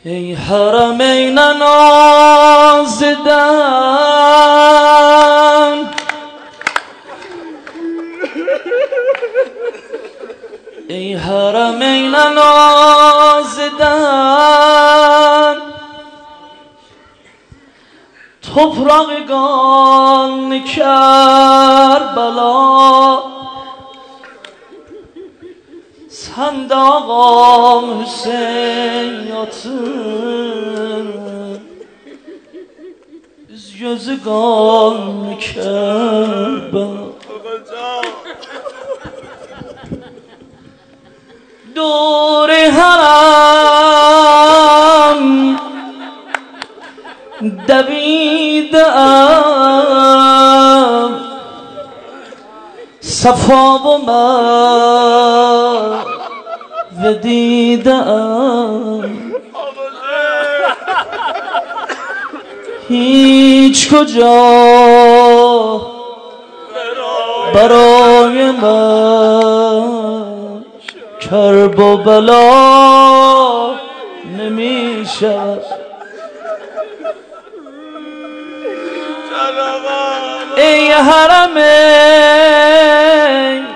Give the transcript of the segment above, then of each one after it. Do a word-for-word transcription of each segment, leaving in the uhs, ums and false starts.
ای حرمین نازیدن ای حرمین نازیدن toprağın Kerbela sen de ağam Hüseyin yatın üz gözü kan Kerbela Duri haram دویدم صفا و مرو دیدم هیچ کجا برای من کرب و بلا نمی شود ای حرمین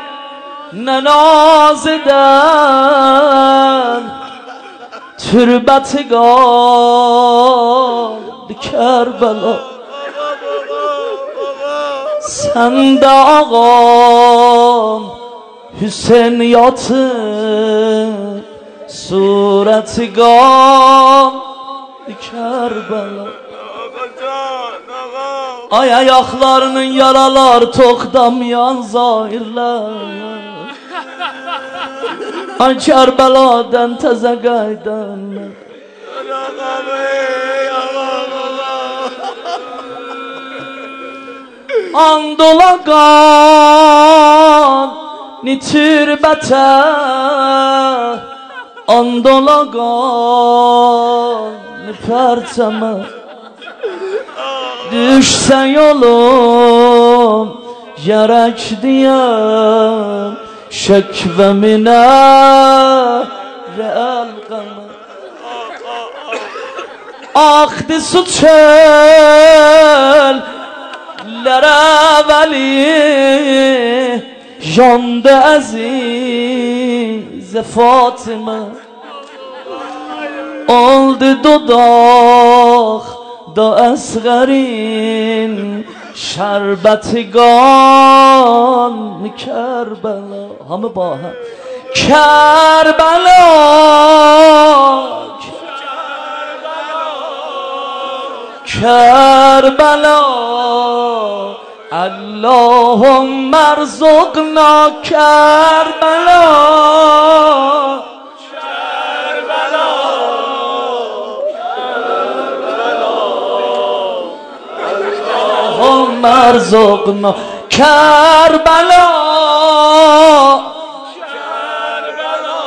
ننازیدن تربتگان کربلا sen de ağam Hüseyin yatın suretgam Kerbela Ay ayaklarının yaralar tokdamayan zahirler Ay Kerbeladan teze qaydanlar Andola qan nitürbətə Andola qan nipərçəmə Düşse yolum gerek diyem şekvemine real kanı Aktı su çöllere veli Yandı aziz Fatıma Oldu dudak da asgarin şerbetigan Kerbela hamı baha Kerbela Kerbela Allahümme erzukna Kerbela مرزقنا کربلا کربلا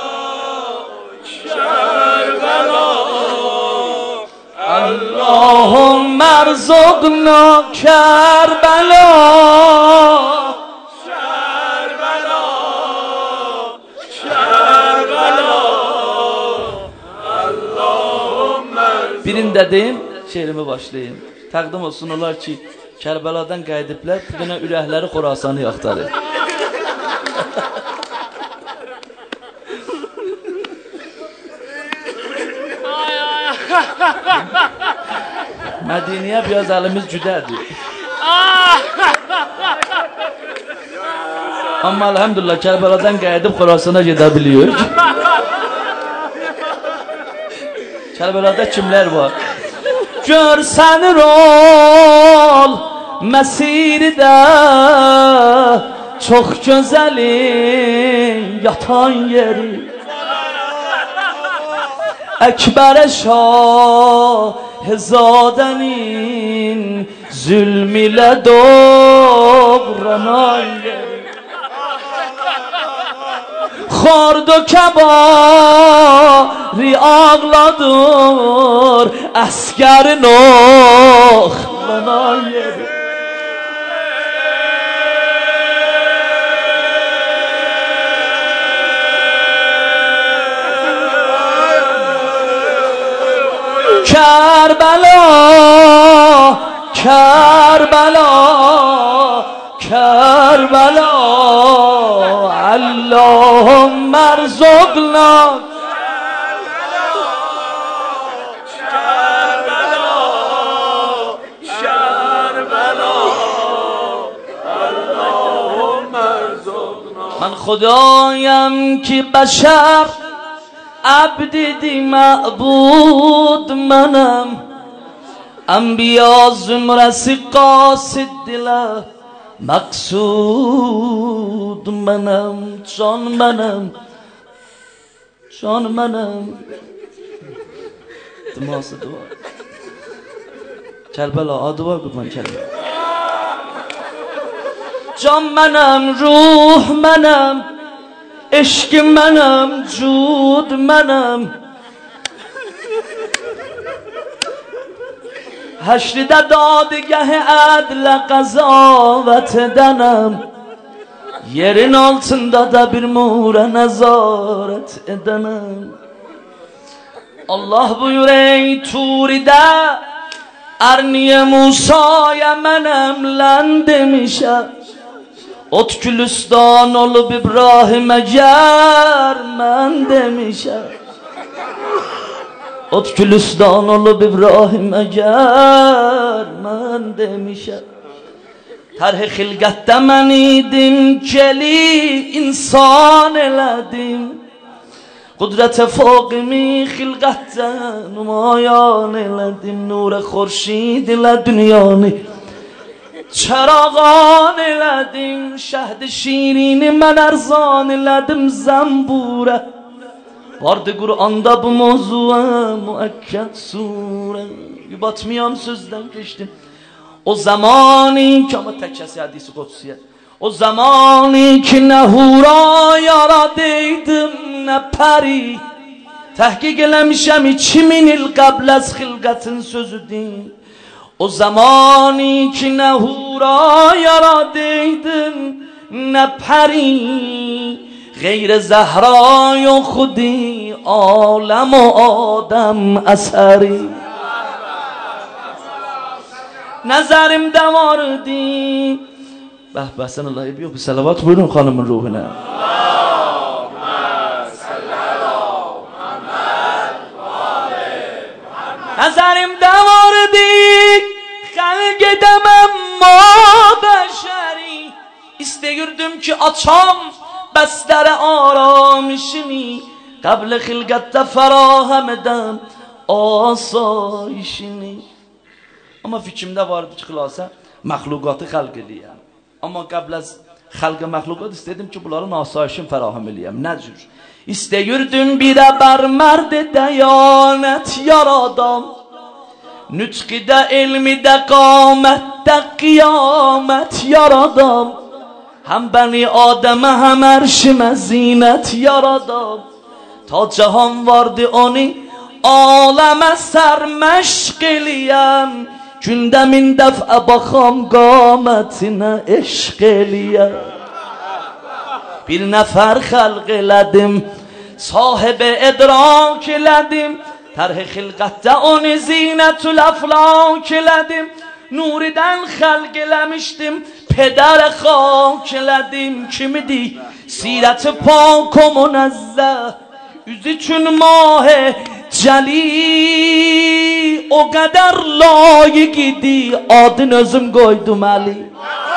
کربلا اللهم ارزقنا کربلا کربلا کربلا اللهم Birini dedim, şehrime başlayayım. Təqdim olsun olar ki, Kərbeladan qayıdıblar, bu günə ürəkləri Xorasanı yaxtarır. Mədiniyə biraz əlimiz cüdədir. Amma elhamdülillah Kərbeladan qayıdıb Xorasana gedə biliyor. Kərbelada kimlər var? Görsən rol məsirdə çox gözəlin yatan yeri Əkbər Şahzadənin zülm ilə doğranan yeri Xard و کباری ağladır əsgərin oxlanan yeri کربلا کربلا کربلا اللهم ارزقنا من خدایم که بشر عبدی معبود منم انبیا زمرسی قاصد دل مقصود منم جان منم جان منم دماغ دعا کربلا آدوا بکن کربلا جان منم روح منم عشق منم جود منم هشت دادگه عدل قضاوت دنم yerin altında da bir mura nazaret edenim Allah buyur ey Turi'de Erniye Musa'ya menem lan demişem Ot Gülistan olup İbrahim'e ger men demişem Ot Gülistan olup İbrahim'e ger men demişem Terh xilqətdə mən idim Geli insan elədim Qudrət-i faqimi xilqətdə Numayan elədim Nur xurşid ilə dünyanı Çərağan elədim Şəhd-i şirini mən ərzan elədim Zəmburə Vardı Qur'anda bu mövzuğa Müəkkəd surə Batmayan sözdən keçdim O zamani ki ama tek kesi hadisi kutsiye O zamani ki ne hura yaradıydım ne peri Tehkik eləmişəm içimin il qabl az xilqətin sözüdür O zamani ki ne hura yaradıydım ne peri Geyr zehra yoxudi alem o adam əsəri Nəzərimdə vardı Bəh, bəhsən Allah yox, bir salavat buyurun xanımın ruhuna Nəzərimdə vardı Xəlq edəməm ma bəşəri İstəyirdim ki açam bəstər aramışını Qəbl xilqətdə fərahəm edəm asayişini Ama fikrimde vardı ki xilasa məxluqatı xəlq eləyəm. Amma qəbl az xəlq məxluqat istedim ki bunların asayişini fərahəm eləyəm. Nə cür? İstəyirdim birə bər mərd dəyanət yaradam. Nütqidə, elmidə, qamətdə qiyamət yaradam. Həm bəni Adəmə, həm ərşimə zinət yaradam. Ta cahan vardı onu aləmə sərməşq eləyəm. Gündəmin dəfə baxam qamətinə eşq eləyəm. Bir nəfər xəlq elədim, sahibi idrak elədim. Tərh xilqətdə onu zinətül əflak elədim. Nuridən xəlq eləmişdim, پدر خاک لدیم کی میدی سیرت پاک و منزه yüzü çün mah celi o kadar layık idi adın özüm koydum Ali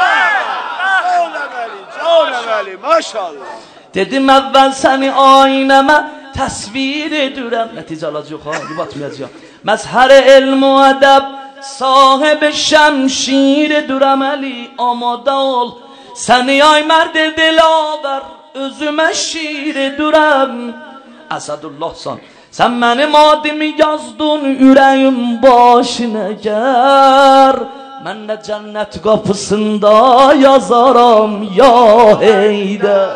maşallah dedim evvel seni ayneme tasvir ediyorum netice alacak ha batmayacak mezher ilm و ادب صاحب şemşir duram Ali amada ol seni ay مرد دلاور özüme şiir duram Asadullah san sen benim adımı yazdın yüreğim başına ger ben de cennet kapısında yazarım ya Heyder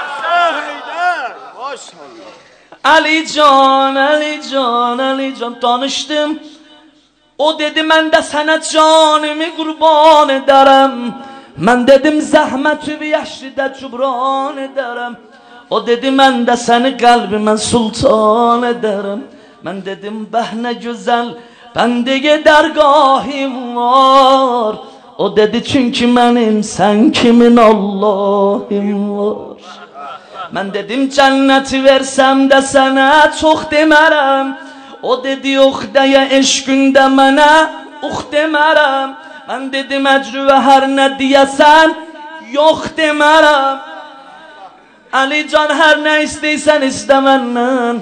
Ali Can Ali Can Ali Can tanıştım o dedi ben de sana canımı kurban ederim ben dedim zahmetü bir yaşlıda cubran ederim o dedi ben de seni kalbime sultan ederim من dedim bəh nə gözəl bəndəyə dərgahim var. O dedi çünki mənim sən kimin Allahım var. Mən dedim cənnəti versəm də sənə çox demərəm. O dedi yox deyə eşqündə mənə ux demərəm. Mən dedim əcrü və hər nə deyəsən yox demərəm. Ali can hər nə istəysən istə məndən.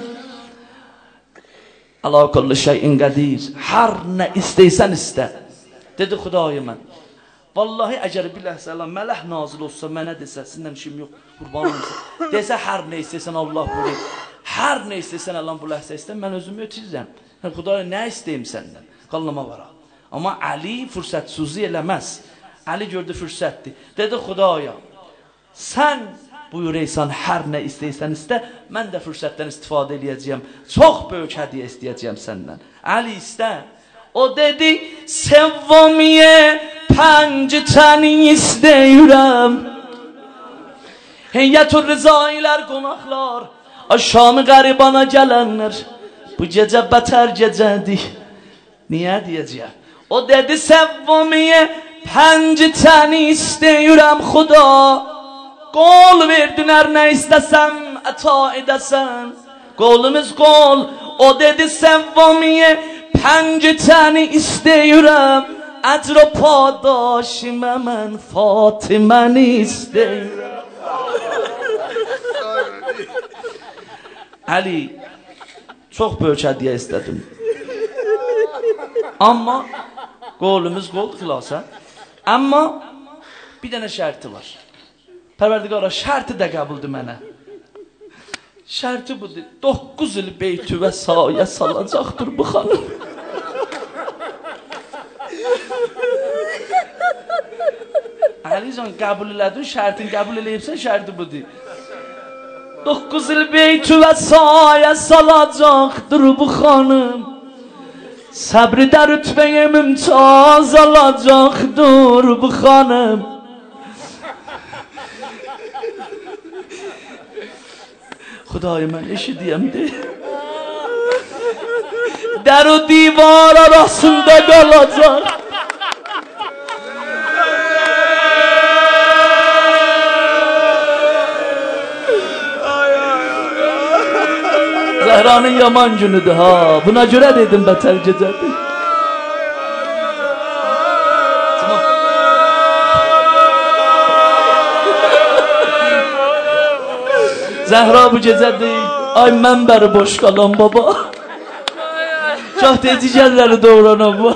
Ala kulli şeyin qadir. Hər nə istəysən istə. Dedi Xudaya mən. Vallahi əgər bir ləhzə Allah mələk nazil olsa mənə desə sindən işim yox qurban olsun. Desə hər nə istəysən Allah buyurur. Hər nə istəysən Allah bu ləhzə istə mən özümü ötürürəm. Xudaya nə istəyim səndən? Qallama var. Amma Ali fürsətsizlik eləməz. Ali gördü fürsətdir. Dedi Xudaya sən buyuraysan hər nə istəysən istə, mən də fürsətdən istifadə edəcəyəm. Çox böyük hədiyyə istəyəcəyəm səndən. Ali istə. O dedi sevvamiye پنج تنی istəyirəm. Heyyət-ül Rızailər qonaqlar, Şam qəribana gələnlər, bu gecə bətər gecədir. Niyə deyəcəyəm? O dedi sevvamiye پنج təni istəyirəm Xuda. Qol verdin hər nə istəsəm əta edəsən. Qolumuz qol. O dedi sevvamiye پنج təni istəyirəm. ecr و پاداشیم من فاطمه istəyirəm. Ali çox böyük hədiyyə istədim. Amma qolumuz qol xilasa. Amma bir dənə şərti var. Pərverdigara şərti də qəbuldur mənə. Şərti budur. doqquz il beytü və sayə salacaqdır bu xanım. Alican qəbul elədin, şərtin qəbul eləyibsən, şərti budur. doqquz il beytü və sayə salacaqdır bu xanım. Səbri də rütbəyə mümtaz alacaqdır bu xanım. Xudaya mən eşidiyəm deyil. Dər o divar arasında qalacaq. Zəhranın yaman günüdür ha. Buna görə dedim bətər gecədir. Zəhra bu gecədir. Ay mən bəri boş qalan baba. Çox tezicəlləri doğranan bu.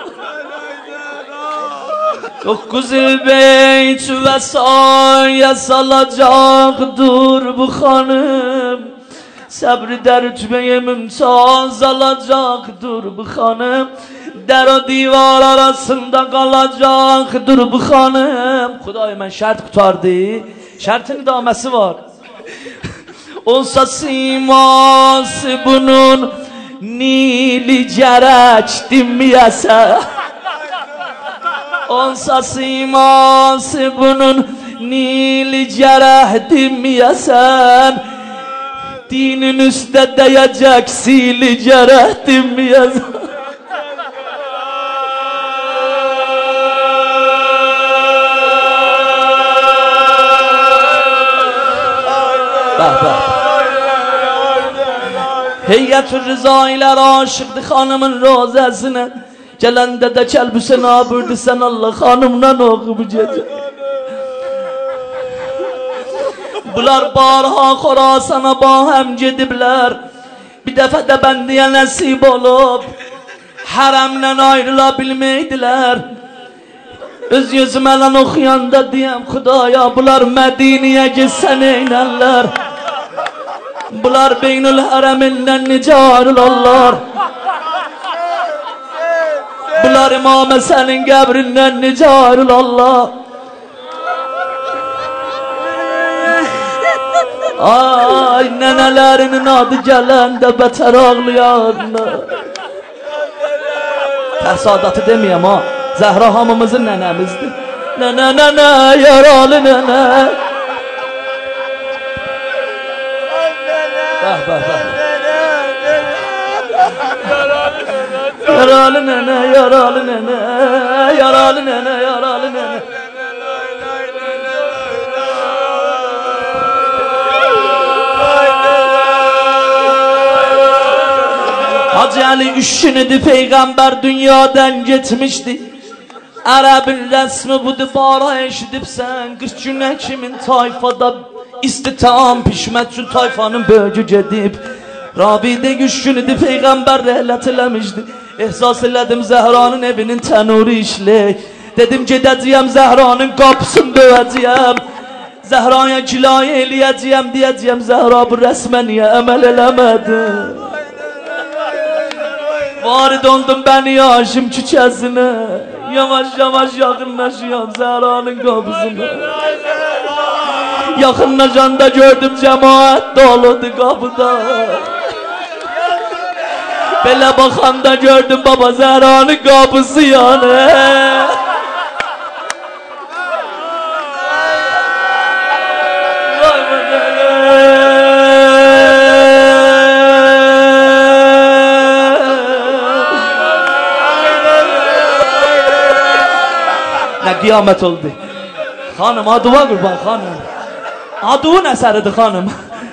Doqquz il beyt və sayə salacaqdır bu xanım. Səbri də rütbəyə mümtaz alacaqdır bu xanım. Dər o divar arasında qalacaqdır bu xanım. Xuday mən şərt qutardı. Şərtin idaməsi var. Olsa siması bunun nili gərək dinməyəsə. Olsa siması bunun nili gərək dinməyəsən. Dinin üstə dəyəcək sili gərək dinməyəsən. Bəh bəh. Heyyət-ül Rızailər aşıqdır xanımın rozəsinə. Gələndə də kəlbüsə nabürdü sən Allah xanımdan oxu bu gecə. Bunlar barha Xorasana ba həm gediblər. Bir dəfə də bəndiyə nəsib olub hərəmdən ayrıla bilməydilər. Öz yüzümələn oxuyanda deyəm Xudaya bunlar Mədiniyə gitsən eynərlər. Bunlar beynül hərəmindən necə ayrılarlar. Bunlar İmam Həsənin qəbrindən necə ayrılarlar. Ay nənələrinin adı gələndə bətər ağlayanlar. Təsadatı deməyəm ha. Zəhra hamımızın nənəmizdir. Nənə nənə yaralı nənə. Bəh bəh bəh. Yaralı nene, yaralı nene, yaralı nene, yaralı nene. Hacı Ali üç gündür peygamber dünyadan gitmişti. Arabın resmi budur bara eşidibsen kırk güne kimin tayfada istitam pişmet şu tayfanın bölgü gedib. Rabi'de üç gündür peygamber rəhlet eləmişdi. Ehsas elədim Zəhranın evinin tənuru işlək. Dedim gedəcəyəm Zəhranın qapısını dövəcəyəm. Zəhraya kilayə eləyəcəyəm deyəcəyəm Zəhra bu rəsmə niyə əməl eləmədi? Var dondum ben yaşım küçesine. Yavaş yavaş yakınlaşıyorum Zehra'nın kapısına. Yakınlaşanda gördüm cemaat doludu kapıda. Böyle bakanda gördüm baba Zehra'nın kapısı yanı. Ne kıyamet oldu. Hanım adıva kurban hanım. Adıvın eseridir hanım.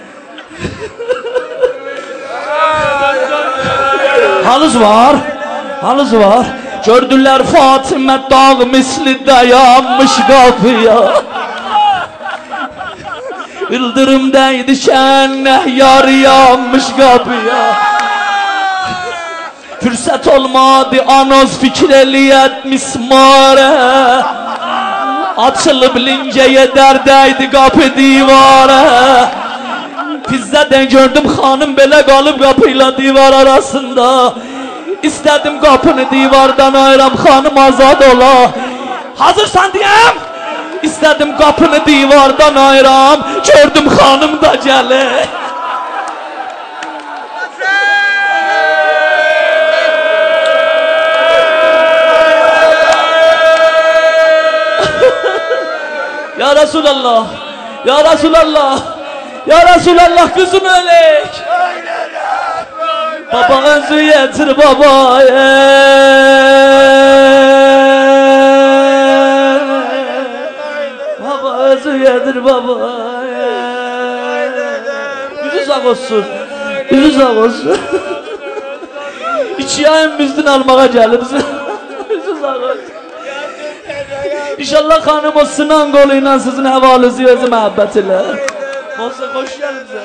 Halız var. Halız var. Gördüler Fatime dağ misli dayanmış kapıya. Yıldırım değdi şenle yar yanmış kapıya. Fürsət olmadı anoz fikir eləyət mismarə. Açılıb lincəyə dərdəydi qapı divarə. Fizzədən gördüm xanım belə qalıb qapıyla divar arasında. İstədim qapını divardan ayıram xanım azad ola. Hazırsan deyəm. İstədim qapını divardan ayıram. Gördüm xanım da gəlir. Ya Resulallah, Ya Resulallah, Ya Resulallah kızım ölek. Baba özü yetir babaya. Baba özü yetir babaya. Yüzü sağ olsun, yüzü sağ olsun. İki ayın bizden almağa gelirsin. Yüzü sağ olsun. İnşallah hanım o sınan goluyla sizin həvalisi özü məhəbbət ilə. Olsa xoş gəlibsə.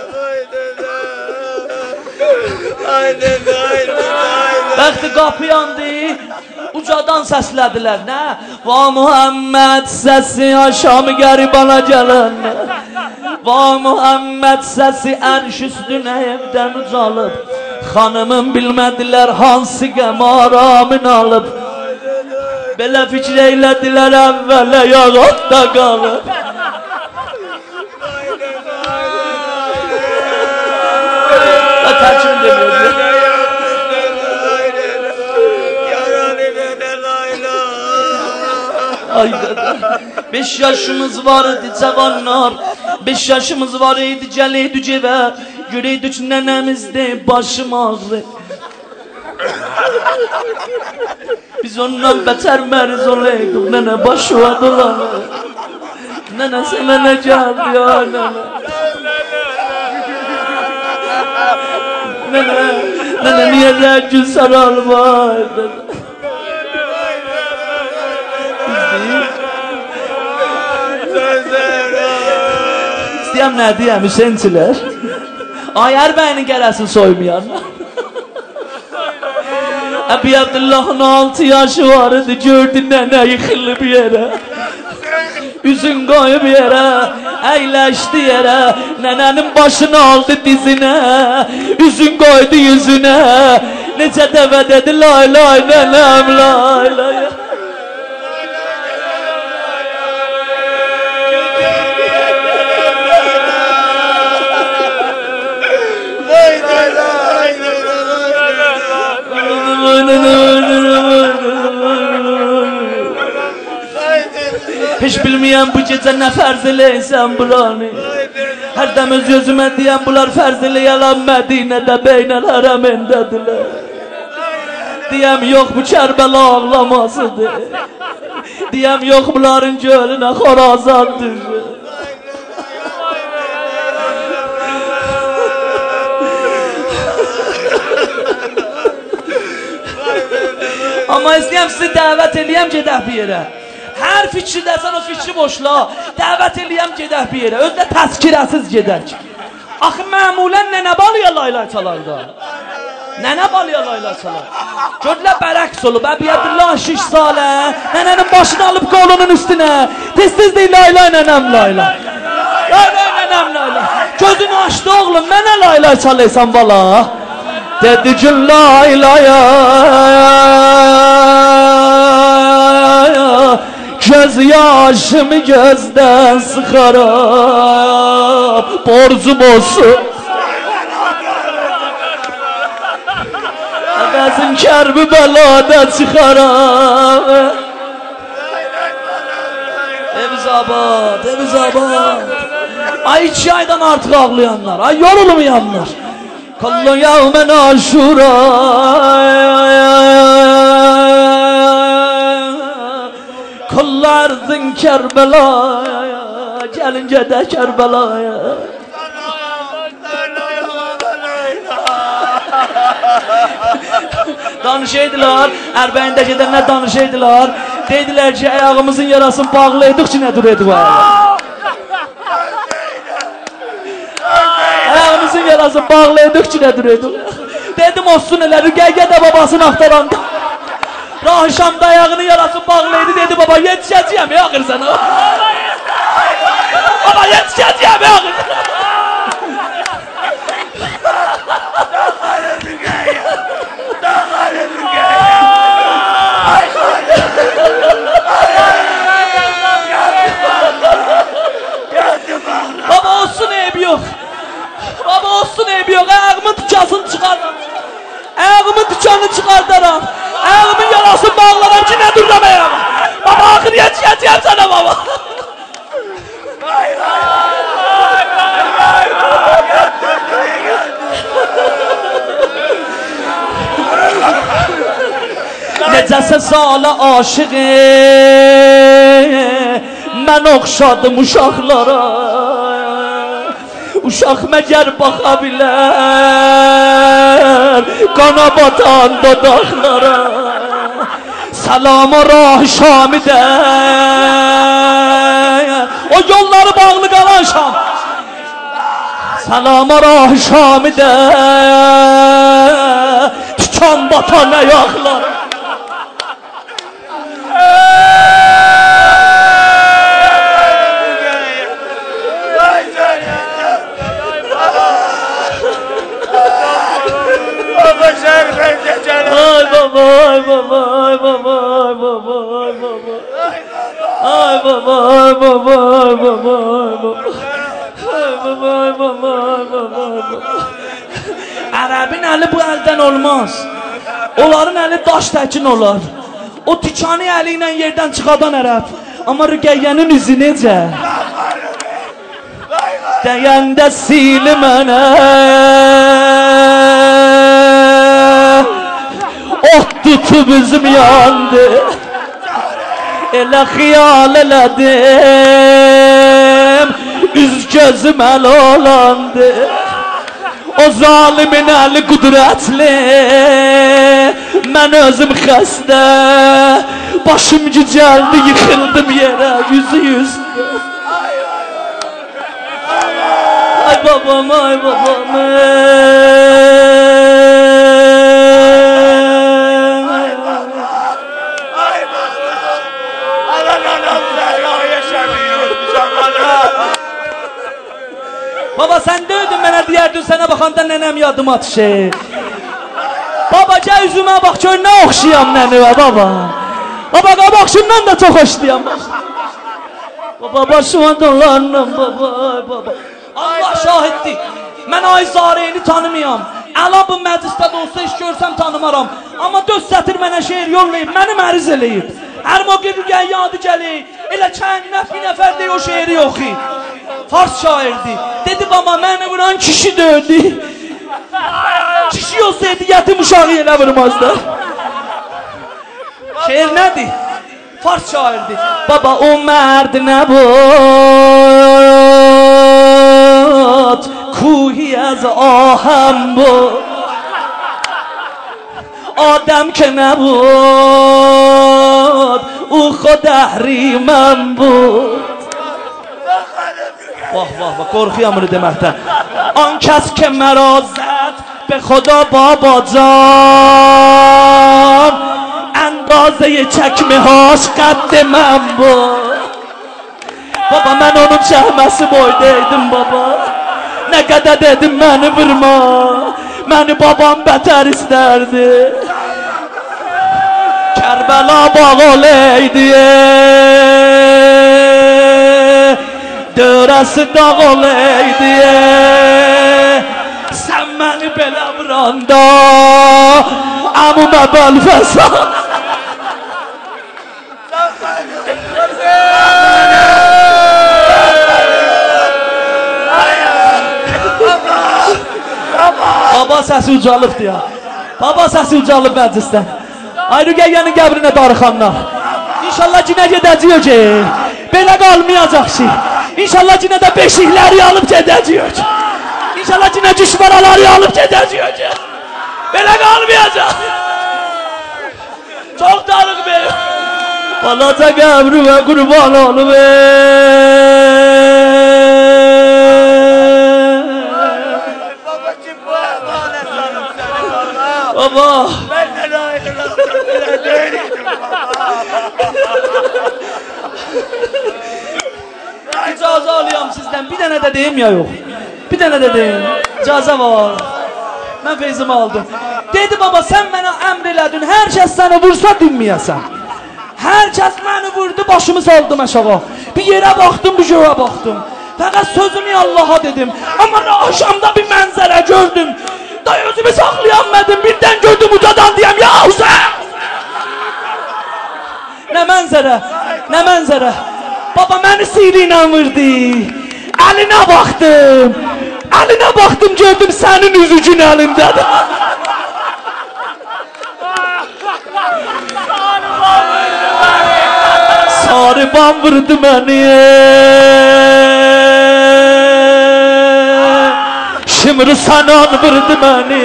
Bəxti qapı yandı, ucadan səslədilər, nə? Va Muhammed səsi aşamı qəribana gələn. Va Muhammed səsi ərş üstünə evdən ucalıb. Xanımın bilmədilər hansı qəm aramın alıb. Belə fikir eylədilər əvvələ yağatda qalıb. Tərkim demiyor. Ay dede. Beş yaşımız vardı cavanlar. Beş yaşımız var idi gəleydi cevə. Göreydi ki nənəmizdə başım ağrı. Biz ondan beter meriz olaydık. Nene başıva dolanır. Nene sana ne geldi ya nene. Nene, nene niye rencil sarılmaz nene. İstəyəm nə deyəm Hüseynçilər. Ayər bəyini gələsin soymayan. Əbi Abdullah'ın altı yaşı vardı, gördü nene yıkılıb yerə. Üzün koyup yere, əyləşdi yerə. Nənənin başını aldı dizine, üzün koydu yüzüne. Necə dəvə dedi lay lay nənəm lay lay. Hiç bilmeyen bu gece ne farz eləysən buranı. Hər dəm öz gözümə deyən bunlar farz eləyələr Mədinədə beynəl hərəmindədirlər. Diyem yok bu Kərbəla ağlamasıdır. Diyem yok bunların gölüne xorazandır. Amma istəyəm sizi dəvət eləyəm gedək bir yerə. Hər fikirdəsən o fikri boşla. Dəvət eləyəm gedək bir yerə. Özdə təzkirəsiz gedək. Axı məmulən nənə balıya laylay çalarda. Nənə balıya laylay çalar. Gördülər bərəks olub. Əbiyyədillah şiş salə. Nənənin başını alıb qolunun üstünə. Tez-tez deyil laylay nənəm laylay. Laylay nənəm laylay. Gözünü açdı oğlum. Mənə laylay çalıysan bala. Dedi ki laylaya. Göz yaşımı gözden sıxaram. Borcum olsun. Əvəzim kərbi bəlada çıxaram. Eviz abad, eviz abad. Ay iki aydan artıq ağlayanlar. Ay yorulmayanlar. Kullu yevmen aşura. Kullardın Kərbəlaya. Gəlincə də Kərbəlaya. Danışaydılar, Ərbəğində gedənlər danışaydılar. Dedilər ki, ayağımızın yarasını bağlaydık ki, nə duraydı bu ayağa? Ayağımızın yarasını bağlaydık ki, nə duraydı? Dedim, olsun elə, Rüqəyyə də babasını axtaranda. Rahişamda ayağının yarasını bağlaydı, dedi, baba, yetişəcəyəm, yaxır sənə. Baba, yetişəcəyəm, yaxır sənə. Baba olsun eybi yok. Baba olsun eybi yok. Ayağımın dükasını çıkardım. Ayağımın dükkanını çıkardarım. Ayağımın yarasını bağlarım ki ne duramayam. Baba akır yetişeceğim sana baba. Necəsə salə aşığı mən oxşadım uşaqlara. Uşaq məgər baxa bilər qana batan dodaqlara. Salama Rahi Şamidə o yolları bağlı qalan Şam. Salama Rahi Şamidə tükan batan ayaqlara. Ay baba, ay baba, ay baba, ay baba, ay baba. Ay baba, ay baba, ay baba, ay baba. Ay baba, ay baba, ay baba, ay baba. Ərəbin əli bu əldən olmaz. Onların əli daş təkin olar. O tükanı əli ilə yerdən çıxadan ərəb. Amma Rüqəyyənin üzü necə? Deyəndə sili mənə ot tutub üzüm yandı. Elə xiyal elədim üz gözüm əl olandı. O zalimin əli qudrətli, mən özüm xəstə. Başım gücəldi, yıxıldım yerə, yüzü yüzdə. Ay babam, ay babam. Baba sen döydün mənə deyərdin, sənə baxanda nənəm yadıma düşür. Baba gəl üzümə bax, gör nə oxşayam nənəvə baba. Baba qabaqşından da çox hoşlayam. Baba başıma dolanım baba, ay baba. Allah şahiddir, mən ay Zareyni tanımayam. Əla bu məclisdə də olsa iş görsəm tanımaram. Amma dörd sətir mənə şeir yollayıb, məni məriz eləyib. Hər moqi Rüqəyyə adı gəlir, elə kəndinəf bir nəfər deyir o şeiri oxuyub. Fars şairdi. Dedi baba məni vuran kişi döydü. Kişi olsaydı yetim uşağı yerə vurmazdı. شعر ندی فارس شاعردی بابا اون مرد نبود کوهی از آهم بود آدم که نبود او خود اهریمن بود واه واه واه گرخی امرو دمهتن آن کس که مرا زد به خدا بابا جان اندازه چکمه هاش قد من بود بابا من onun çəhməsi boydaydım baba ne kadar dedim beni vurma beni babam beter isterdi Kerbela bağoleydi dörəsi dağ oleydi sen beni belə vuranda amuma böl fesad Baba səsi ucalıbdır ya. Baba səsi ucalıb məclisdən. Ay Rüqəyyənin qəbrinə darıxanlar. İnşallah cinə gedəcəyik ki. Belə qalmayacaq ki. İnşallah cinə də beşikləri alıb gedəcəyik. İnşallah cinə düşmanaları alıb gedəcəyik ki. Belə qalmayacaq. Çox darıq benim. Balaca qəbrimə qurban olum. Baba ben de layıklarımdan değilim baba İcazə alıyorum sizden bir dənə də deyim ya yok bir dənə də deyim icazə var mən feyzimi aldım dedi baba sen mənə əmr elədin hər kəs səni vursa dinməyəsən hər kəs məni vurdu başımı saldım aşağı bir yerə baxdım bir göğə baxdım fəqət sözümü Allaha dedim amma akşamda bir mənzərə gördüm Dayı özümü saxlayamadım birdən gördüm ucadan diyem ya Hüseyin Nə mənzərə nə mənzərə Baba məni sihri ilə vurdu Əlinə baxdım Əlinə baxdım gördüm sənin üzücün əlindədir Sarıban vurdu məni Şimdi sanan vurdu beni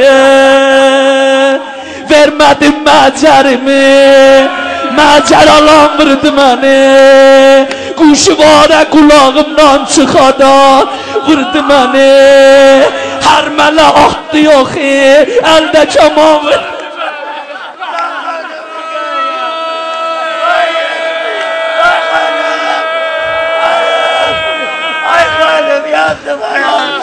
Vermedim məcerimi Məcer alan vurdu beni Kuşu var kulağımdan çıkadan Vurdu beni Her mələ attı yok Elde kaman vurdu Ay kalım yandım ayağım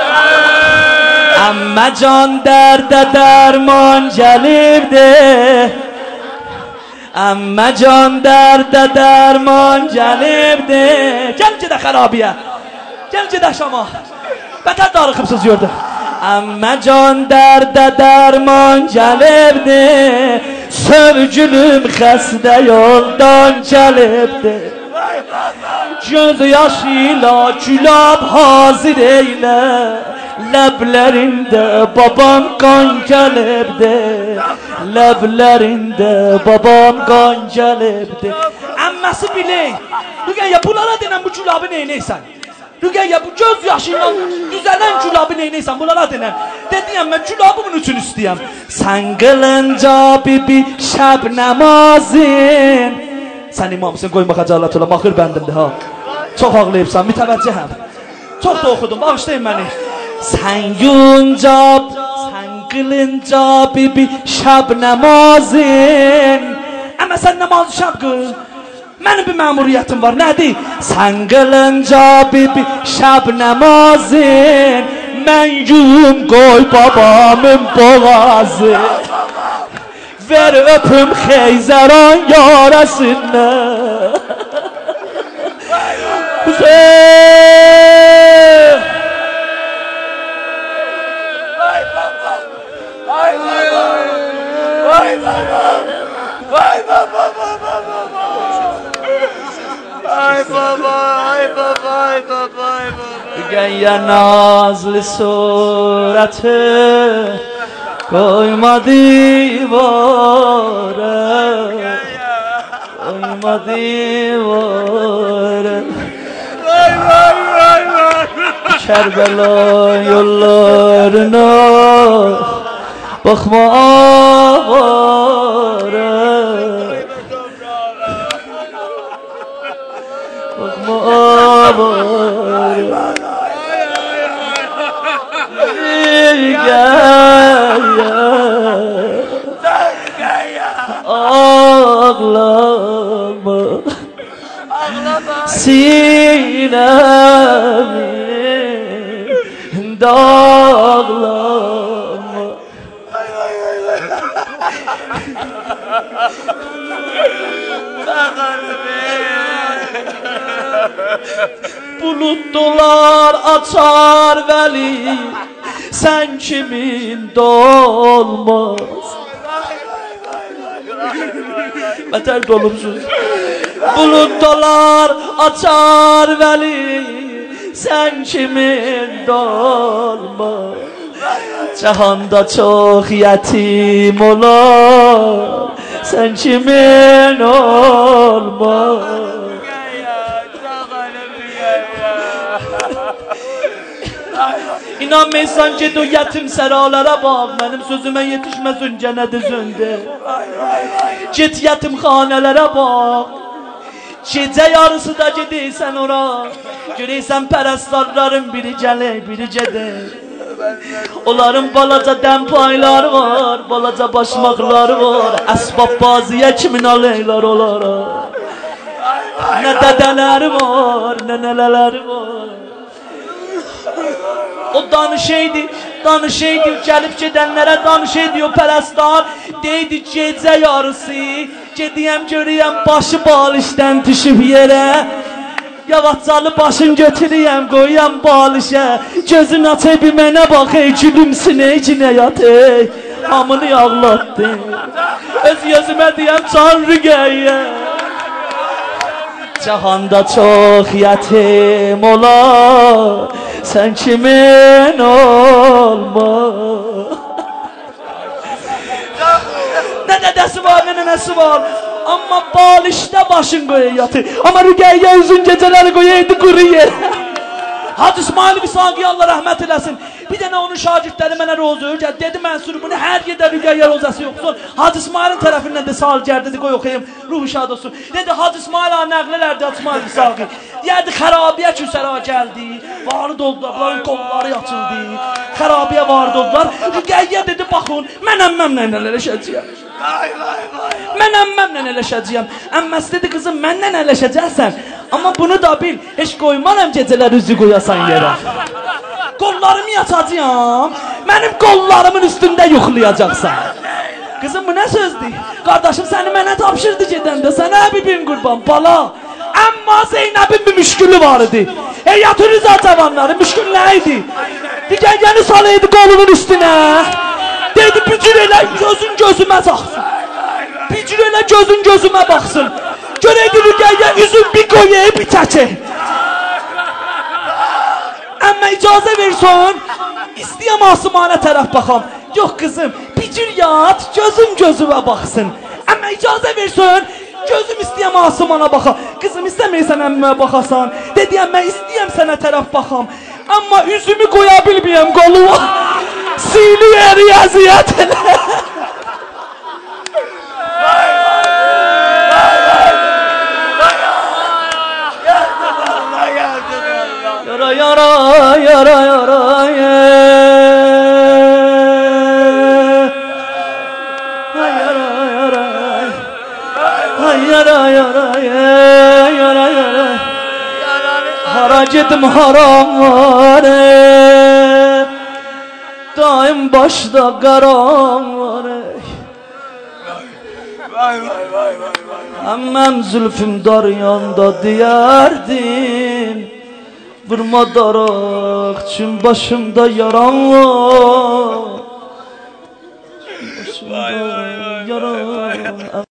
Amma can dərdə dərman gəlibdir Amma can dərdə dərman gəlibdir Gəl gedək xərabiyə Gəl gedək Şama Bətər darıxıbsız gördü Amma can dərdə dərman gəlibdir Sövgülüm xəstə yoldan gəlibdir Göz yaşıyla külab hazır eylə Ləblərində babam qan gəlibdi Ləblərində babam qan gəlibdi Əmməsi bilək Rüqəyyə bunlara denən bu külabı neynəysən Rüqəyyə bu göz yaşıyla düzələn külabı neynəysən bunlara denən Dediyəm mən külabı bunun üçün istəyəm Sən qılınca bibi şəb nəmazin Sən imamsın qoyma xəcalatula maxır bəndimdir ha Çox ağlayıbsan mütəvəccəhəm Çox da oxudum bağışlayın məni Sen yunca, sen kılınca bibi şab namazın Ama sen namazı şab kıl Benim bir memuriyetim var nedir? Sen kılınca bibi şab namazın Ben yum koy babamın boğazı Ver öpüm Xeyzəran yarasını Hüseyin Vay baba, vay baba, vay baba, baba, baba. Ay baba, ay baba, ay baba, ay baba. Rüqəyyə nazlı surəti qoyma divara var. Vay vay vay vay. Kerbela yollarına bakma avare. Bakma avare. Gel ağlama, sinemi dağlama. Bulut dolar açar veli, sen kimin dolmaz. Beter dolumsuz. Bulut dolar açar veli, sen kimin dolmaz. Cahanda çok yetim olar, sen kimin olmaz. İnanmaysan ki o yetim seralara bak, benim sözüme yetişmesin cennet üzünde. Git yetimhanelere bak, gece yarısı da gidiysen ora, göreysen perestlarların biri gele biri gede. Onların balaca dempaylar var, balaca başmaklar var, esbab baziye kimin aleylar olara. Ne dedeler var, ne neler var. O danışıydı, danışıydı, gelip gidenlere danış ediyor perestlar. Deydi gece yarısı, gediyem göreyem başı balıştan düşüp yere. Yavaşcalı başın götüreyem, koyam balışa. Gözün açay bir mənə bak, ey gülümsün ey cinayat ey. Hamını ağlattı, öz gözüme diyem can rügeye. Cahanda çok yetim olar, sen kimin olma. Ne dedesi var ne nenesi var, ama balışta başın koya yatır. Ama rügeye uzun geceleri koyaydı kuru yer. Hacı İsmail Visagi Allah rahmet eylesin. Bir tane onun şagirdleri mənə roza öyrət. Dedi Mənsur bunu hər yerdə rügəyə rozası yoxsun. Hacı İsmail'in tərəfindən də sal gəl dedi, qoy oxuyayım, ruhu şad olsun. Dedi Hacı İsmail ağa nəqlələrdi Hacı İsmail Visagi. Deyərdi xərabiyə küsəra gəldi, varid oldular, bunların qolları açıldı. Xərabiyə varid oldular. Rügəyə dedi baxın, mən əmməmlə eləşəcəyəm. Mən əmməmlə eləşəcəyəm. Əmməsi dedi qızım məndən eləşəcəksən. Amma bunu da bil, heç qoymaram gecələr üzü qoyasan yerə. Qollarımı yatacağım, mənim qollarımın üstündə yuxlayacaqsan. Qızım bu nə sözdür? Qardaşım səni mənə tapşırdı gedəndə, sənə bibin qurban, bala. Amma Zeynəbin bir müşkülü var idi. Heyatınız atavanları, müşkül nə idi? Digəngəni salaydı qolunun üstünə. Deydi bücür elə gözün gözümə baxsın. Bücür elə gözün gözümə baxsın. Görəydi rügəyə üzün bir qoyayı bir çəkə. Əmmə icazə versən, istəyəm asımana tərəf baxam. Yox qızım, bücür yat, gözüm gözümə baxsın. Əmmə icazə versən, gözüm istəyəm asımana baxam. Qızım istəməysən əmmə baxasan. Dedi əmmə istəyəm sənə tərəf baxam. Amma üzümü qoya bilməyəm qoluma. Siliyə riyaziyət elə. Yara yara yara yara ye. Hay yara yara. Hay yara yara ye. Yara yara. Hara gedim haram var e. Daim başda qaram var e. Vay vay vay vay. Əmməm zülfüm dar yanda deyərdin. Vurma daraq, çün başımda yaran var. Başımda yaran.